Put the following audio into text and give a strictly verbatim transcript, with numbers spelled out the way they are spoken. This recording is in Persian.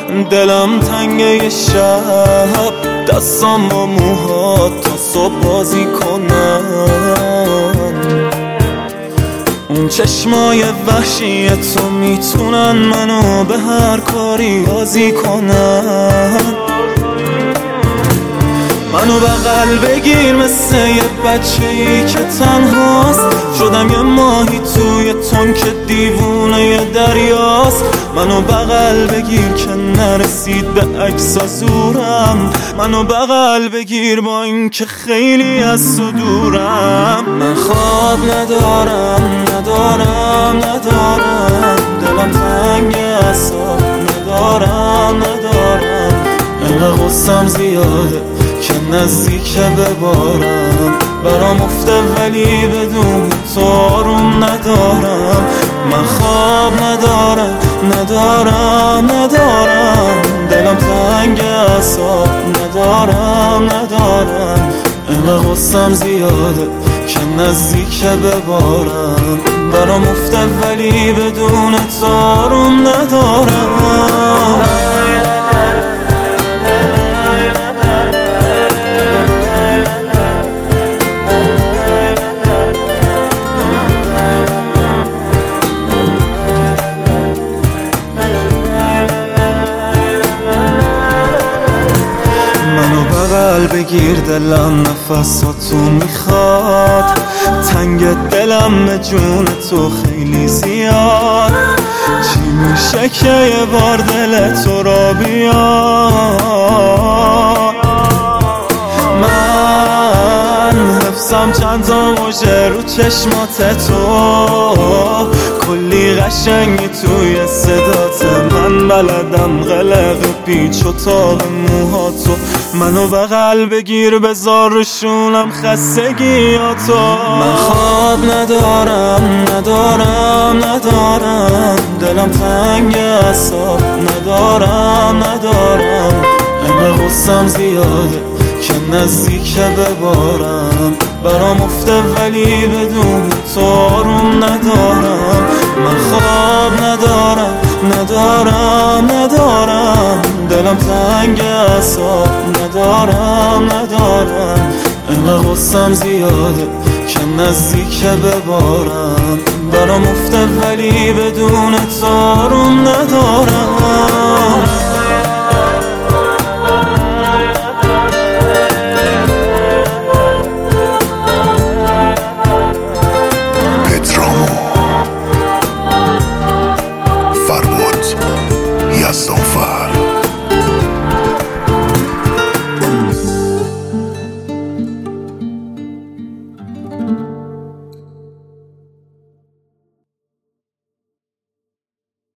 دلم تنگه شب، دستم با موهات تا صبح بازی کنن. اون چشمای وحشی تو میتونن منو به هر کاری راضی کنن. منو بغل بگیر مثل یه بچه‌ای که تنهاست، شدم یه ماهی توی تنک دیوونه یه دریاست. منو بغل بگیر که نرسید به عکس زورم، منو بغل بگیر با این که خیلی از تو دورم. من خواب ندارم ندارم ندارم، دلم تنگ اعصاب ندارم ندارم. انقدر غصم زیاده که نزدیک ببارم، برام افته ولی بدون تو آروم ندارم. من خواب ندارم ندارم ندارم، دلم تنگ اعصاب ندارم ندارم. انقدر غصم زیاده که نزدیک ببارم، برام افته ولی بدون تو آروم ندارم. بگیر دلم نفساتو میخواد، تنگ دلم به جون تو خیلی زیاد. چی میشه که یه بار دل تو را بیاد؟ من حفظم چند تا موجه رو چشمات تو، کلی قشنگی توی صدات من، بلدم غلق پیچ و تاب موهاتو. منو بغل بگیر بذار روشونم خستگیاتو. من خواب ندارم ندارم ندارم، دلم تنگ اعصاب ندارم ندارم. انقدر غصم زیاده که نزدیک ببارم، برام افته ولی بدون تو آروم ندارم. من خواب ندارم ندارم ندارم، دلم تنگ اعصاب ندارم ندارم. انقدر غصم زیاده که نزدیک ببارم، برام افته ولی بدون تو آروم ندارم.